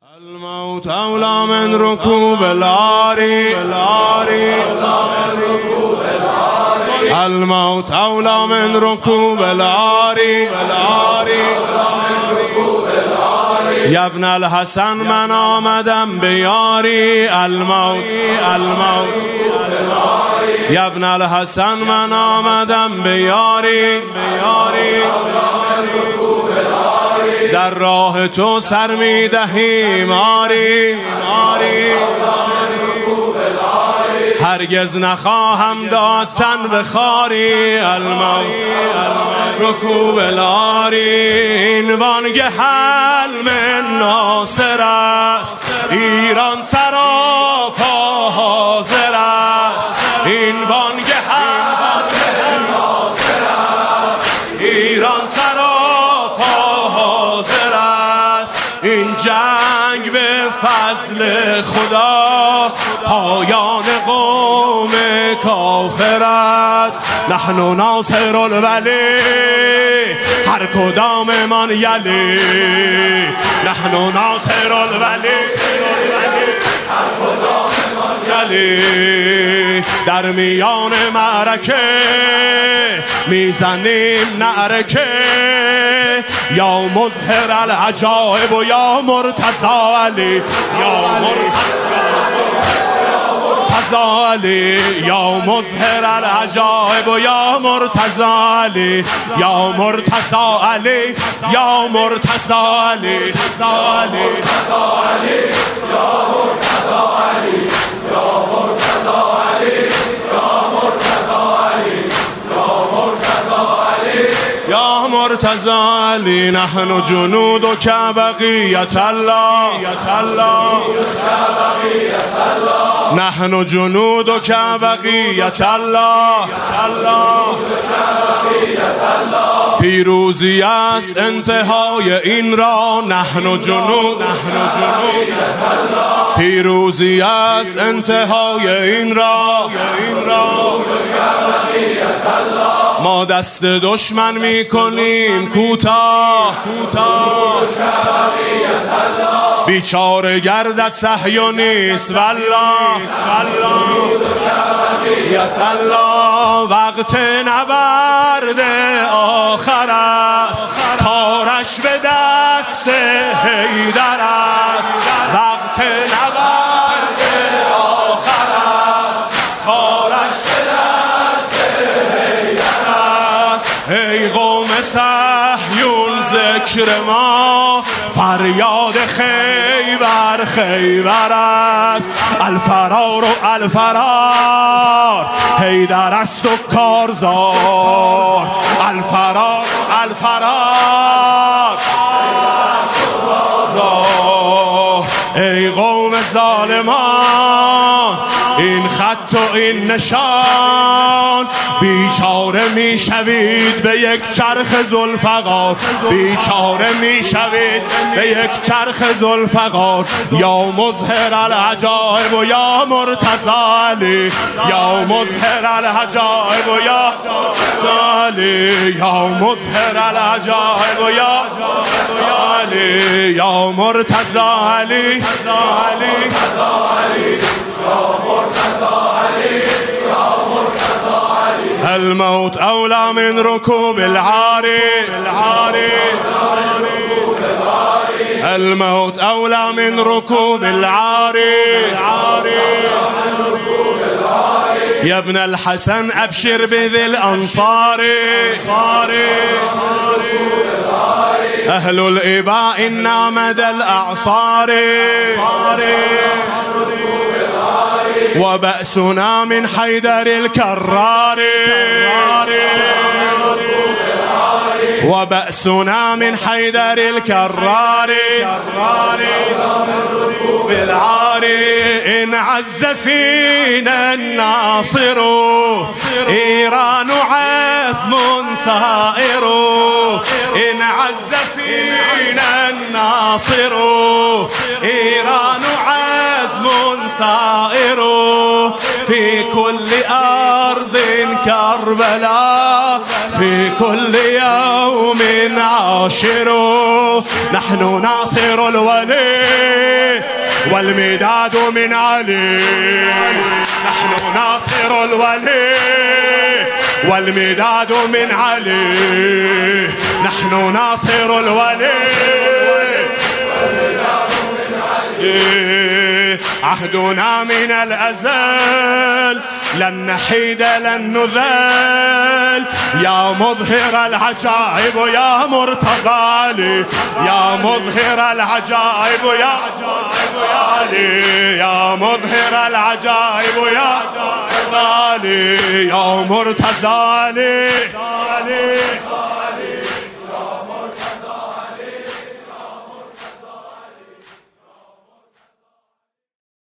الموت أولى من ركوب العاري. الموت أولى من ركوب العاري. يا ابن الحسن من آمدم بیاری. الموت يا ابن الحسن من آمدم بیاری. در راه تو سر میدهیم آری. هرگز نخواهم داد تن به خاری. الموت رکوب العاری. این بانگ حلم ناصر است، ایران سراپا حاضر است. این بانگ حلم ناصر است، ایران سراپا حاضر است. این جنگ به فضل خدا پایان قوم کافر است. نحن ناصر الولی هر کدام من یلی. نحن ناصر الولی هر کدام من یلی. در میان معرکه میزنیم نعرکه. یا مظهر العجائب و یا مرتضی علی. یا علی یا مظهر العجائب و یا مرتضی علی. یا مرتضی علی یا مرتضی علی. یا مرتضی علی. نحن جنودک بقیت الله. نحن جنودک بقیت الله. پیروزی است انتهای این را. نحن جنود پیروزی است انتهای این را. ما دست دشمن میکنیم کوتاه. بیچاره گردد صهیونیست والله. وقت نبرد آخر است، کارش به دست حیدر است. وقت نبرد آخر است، کارش به دست حیدر است. ای قوم صهیون ذکر ما فریاد خیبر است. الفرار و الفرار حیدر است و کارزار. الفرار ای قوم ظالمان این خط و این نشان. بیچاره میشوید به یک چرخ ذوالفقار. بیچاره میشوید به یک چرخ ذوالفقار. یا مظهر العجائب و یا مرتضی علی. یا مظهر العجائب و یا علی. یا مظهر العجائب و یا علی. یا مرتضی علی. الموت أولى من ركوب العاري. الموت أولى من ركوب العاري. يا ابن الحسن أبشر بذي الأنصار. أهل الإباء إنا مدى الأعصار. وبأسنا من حيدر الكرار. وبأسنا من حيدر الكرار. بالعار إن عز فينا الناصر إيران عزم ثائر. إن عز فينا الناصر إيران عزم ثائر. في كل أرض كربلاء في كل يوم عاشر. نحن ناصر الولي والمداد من علي. نحن ناصر الولي والمداد من علي. نحن ناصر الولي. عهدنا من الأزل لن نحيد لن نذل. يا مظهر العجائب يا مرتضى لي. يا مظهر العجائب يا علي. يا مظهر العجائب يا مرتضى لي. يا مرتضى لي.